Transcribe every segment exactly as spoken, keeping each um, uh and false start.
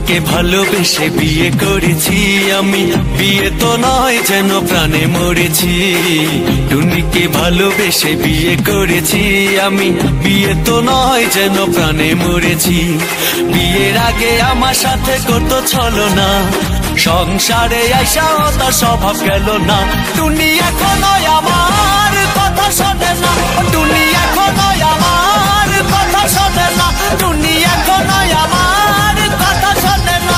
টুনিকে ভালোবেসে বিয়ে করেছি আমি, বিয়ে তো নয় যেন প্রাণে মরেছি। টুনিকে ভালোবেসে বিয়ে করেছি আমি, বিয়ে তো নয় যেন প্রাণে মরেছি। বিয়ের আগে আমার সাথে করতো ছলনা, সংসারে আইসাও তার স্বভাব গেল না। টুনি এখনো আমার কথা শোনে না, টুনি এখনো আমার কথা শোনে না, টুনি এখনো আমার কথা শোনে না।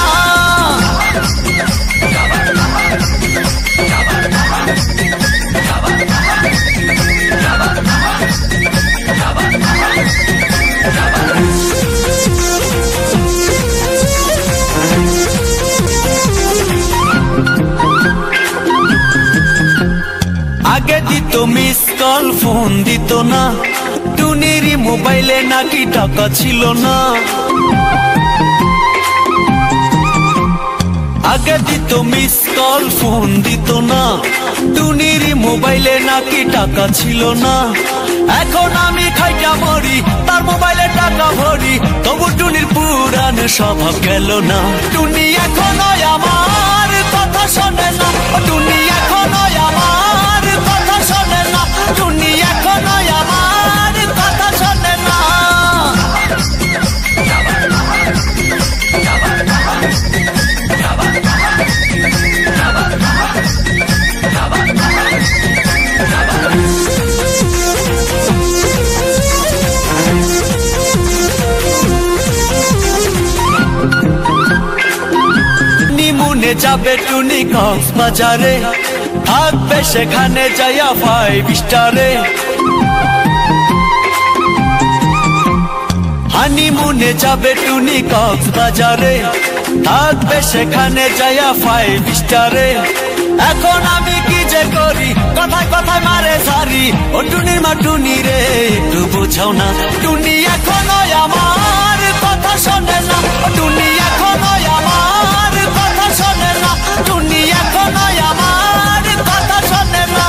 আগে দিত মিস কল, ফোন দিত না, টুনির মোবাইলে নাকি টাকা ছিল না। আগে দিত মিস কল, ফোন দিত না, টুনির মোবাইলে নাকি টাকা ছিল না। এখন আমি খাইটা মরি, তার মোবাইলে টাকা ভরি, তবু টুনির পুরান স্বভাব গেল না। টুনি এখনো আমার কথা শোনে না, টুনি এখনো আমার কথা শোনে না, টুনি এখনো আমার কথা শোনে না। নিমুনে যাবে টুনি কক্সবাজারে, থাকবে সেখানে যাইয়া ফাইভ স্টারে। হানিমুনে যাবে টুনি কক্সবাজারে, থাকবে সেখানে যাইয়া ফাইভ স্টারে। এখন আমি কি যে করি, কথায় কথায় মারে সারি, ও টুনির মা টুনি রে একটু বোঝাও না। টুনি এখনো আমার কথা শোনে না, টুনি এখনো আমার কথা শোনে না, টুনি এখনো আমার কথা শোনে না।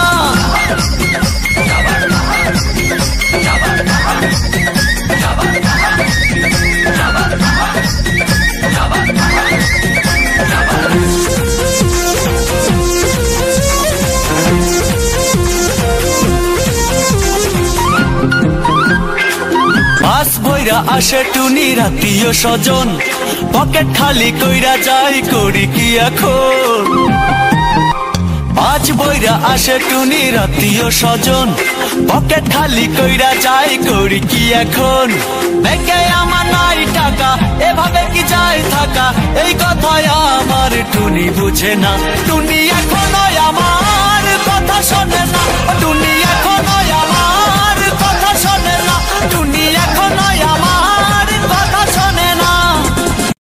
বাস বইরা আসে টুনির আত্মীয় স্বজন, পকেট খালি কইরা যাই করি কি এখন। পাঁচ বইরা আসে টুনির আত্মীয় স্বজন, পকেট খালি কইরা যাই করি কি এখন। ব্যাংকে আমার নাই টাকা, এভাবে কি যায় থাকা, এই কথায় আমার টুনি বুঝে না। টুনি এখনো আমার